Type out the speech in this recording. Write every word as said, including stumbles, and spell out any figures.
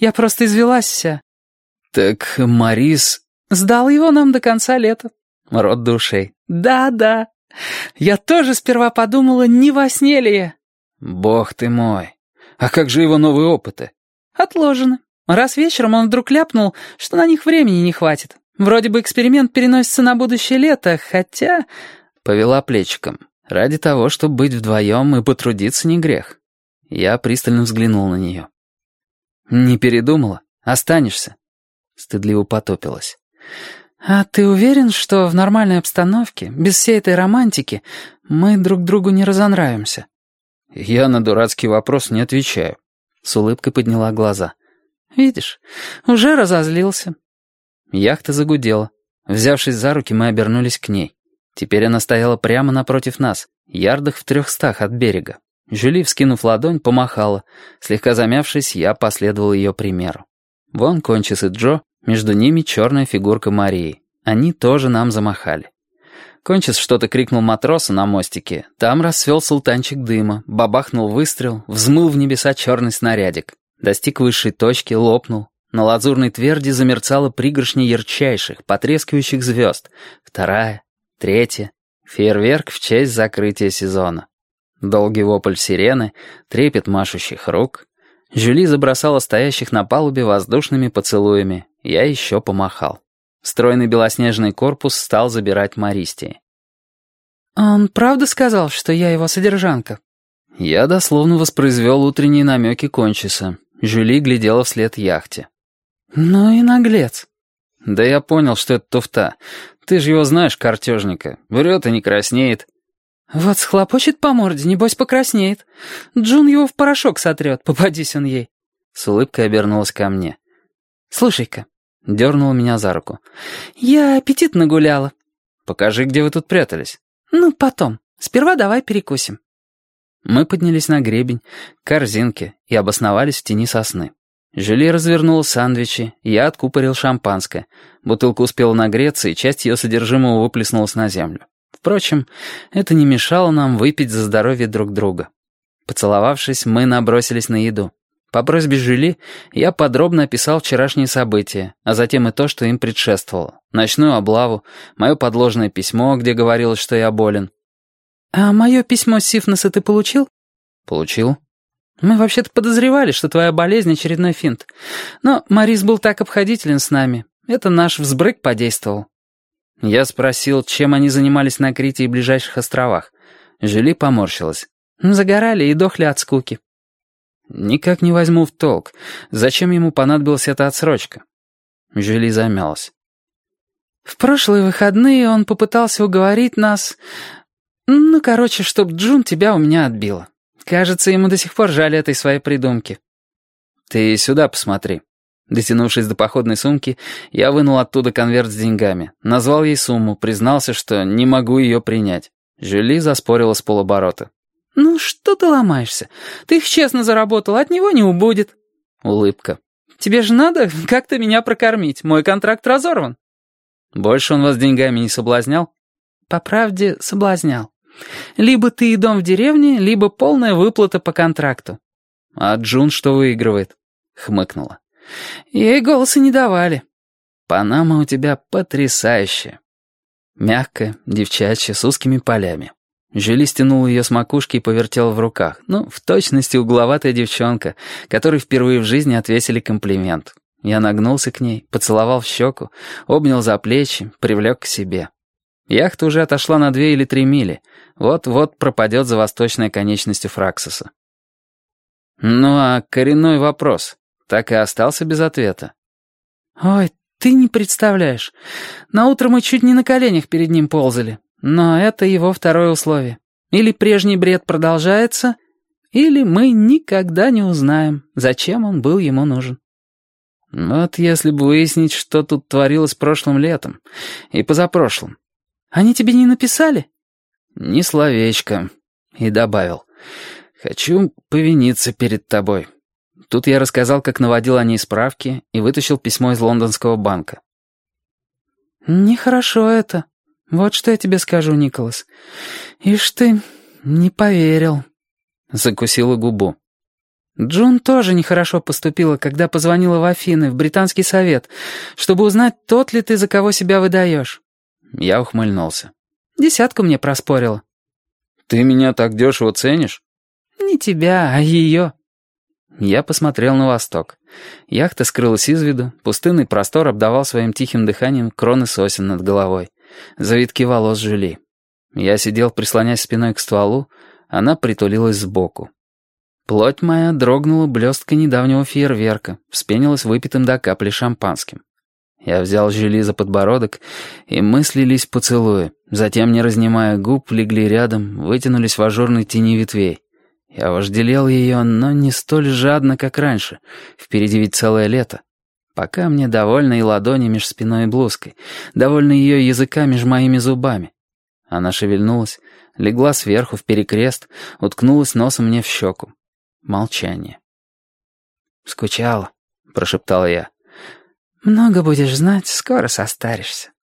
Я просто извелась вся». «Так Морис...» «Сдал его нам до конца лета». Рот до ушей. «Да-да. Я тоже сперва подумала, не во сне ли я». «Бог ты мой. А как же его новые опыты?» «Отложено. Раз вечером он вдруг ляпнул, что на них времени не хватит. Вроде бы эксперимент переносится на будущее лето, хотя...» Повела плечиком. Ради того, чтобы быть вдвоем и потрудиться, не грех. Я пристально взглянул на нее. «Не передумала? Останешься?» Стыдливо потопилась. «А ты уверен, что в нормальной обстановке, без всей этой романтики, мы друг другу не разонравимся?» Я на дурацкий вопрос не отвечаю. С улыбкой подняла глаза. «Видишь, уже разозлился». Яхта загудела. Взявшись за руки, мы обернулись к ней. Теперь она стояла прямо напротив нас, ярдах в трехстах от берега. Жюли, вскинув ладонь, помахала. Слегка замявшись, я последовал ее примеру. Вон Кончис и Джо, между ними черная фигурка Марии. Они тоже нам замахали. Кончис что-то крикнул матросу на мостике. Там расцвел султанчик дыма, бабахнул выстрел, взмыл в небеса черный снарядик. Достиг высшей точки, лопнул. На лазурной тверди замерцала пригоршня ярчайших, потрескивающих звезд. Вторая, третья. Фейерверк в честь закрытия сезона. Долгий вопль сирены, трепет машущих рук. Жюли забросала стоящих на палубе воздушными поцелуями. Я еще помахал. Стройный белоснежный корпус стал забирать Мористии. «Он правда сказал, что я его содержанка?» Я дословно воспроизвел утренние намеки Кончиса. Жюли глядела вслед яхте. «Ну и наглец». «Да я понял, что это туфта. Ты же его знаешь, картежника. Врет и не краснеет». «Вот схлопочет по морде, небось покраснеет. Джун его в порошок сотрет, попадись он ей». С улыбкой обернулась ко мне. «Слушай-ка». Дернула меня за руку. «Я аппетит нагуляла». «Покажи, где вы тут прятались». «Ну, потом. Сперва давай перекусим». Мы поднялись на гребень, к корзинке и обосновались в тени сосны. Жюли развернула сандвичи, я откупорил шампанское. Бутылка успела нагреться, и часть ее содержимого выплеснулась на землю. Впрочем, это не мешало нам выпить за здоровье друг друга. Поцеловавшись, мы набросились на еду. По просьбе Жюли я подробно описал вчерашние события, а затем и то, что им предшествовало. Ночную облаву, мое подложное письмо, где говорилось, что я болен. «А мое письмо с Сифноса ты получил?» «Получил». «Мы вообще-то подозревали, что твоя болезнь — очередной финт. Но Морис был так обходителен с нами. Это наш взбрык подействовал». Я спросил, чем они занимались на Крите и ближайших островах. Жюли поморщилась. «Загорали и дохли от скуки». «Никак не возьму в толк. Зачем ему понадобилась эта отсрочка?» Жюли замялась. «В прошлые выходные он попытался уговорить нас... Ну, короче, чтоб Джун тебя у меня отбила. Кажется, ему до сих пор жаль этой своей придумки». «Ты сюда посмотри». Дотянувшись до походной сумки, я вынул оттуда конверт с деньгами. Назвал ей сумму, признался, что не могу ее принять. Жюли заспорила с полоборота. «Ну, что ты ломаешься? Ты их честно заработал, от него не убудет». Улыбка. «Тебе же надо как-то меня прокормить. Мой контракт разорван». «Больше он вас деньгами не соблазнял?» «По правде, соблазнял. Либо ты и дом в деревне, либо полная выплата по контракту». «А Джун что выигрывает?» Хмыкнула. «Ей голоса не давали». «Панама у тебя потрясающая». Мягкая, девчачья, с узкими полями. Жюли стянула ее с макушки и повертела в руках. Ну, в точности угловатая девчонка, которой впервые в жизни отвесили комплимент. Я нагнулся к ней, поцеловал в щеку, обнял за плечи, привлек к себе. Яхта уже отошла на две или три мили. Вот-вот пропадет за восточной конечностью Фраксоса. Ну а коренной вопрос так и остался без ответа. «Ой, ты не представляешь. Наутро мы чуть не на коленях перед ним ползали. Но это его второе условие. Или прежний бред продолжается, или мы никогда не узнаем, зачем он был ему нужен». Вот если бы выяснить, что тут творилось прошлым летом и позапрошлым. «Они тебе не написали?» «Ни словечко». И добавил. «Хочу повиниться перед тобой». Тут я рассказал, как наводил о ней справки и вытащил письмо из лондонского банка. «Нехорошо это. Вот что я тебе скажу, Николас. Ишь ты, не поверил». Закусила губу. Джун тоже нехорошо поступила, когда позвонила в Афины, в британский совет, чтобы узнать, тот ли ты, за кого себя выдаешь. Я ухмыльнулся. Десятку мне проспорила. Ты меня так дешево ценишь? Не тебя, а ее. Я посмотрел на восток. Яхта скрылась из виду, пустынный простор обдавал своим тихим дыханием кроны сосен над головой, завитки волос Жюли. Я сидел, прислонясь спиной к стволу, она притулилась сбоку. Плоть моя дрогнула блесткой недавнего фейерверка, вспенилась выпитым до капли шампанским. Я взял Жюли за подбородок, и мы слились в поцелуе, затем, не разнимая губ, легли рядом, вытянулись в ажурной тени ветвей. Я вожделел ее, но не столь жадно, как раньше, впереди ведь целое лето. Пока мне довольна и ладони меж спиной и блузкой, довольна ее языка меж моими зубами. Она шевельнулась, легла сверху в перекрест, уткнулась носом мне в щеку. Молчание. «Скучала», — прошептал я. «Много будешь знать, скоро состаришься».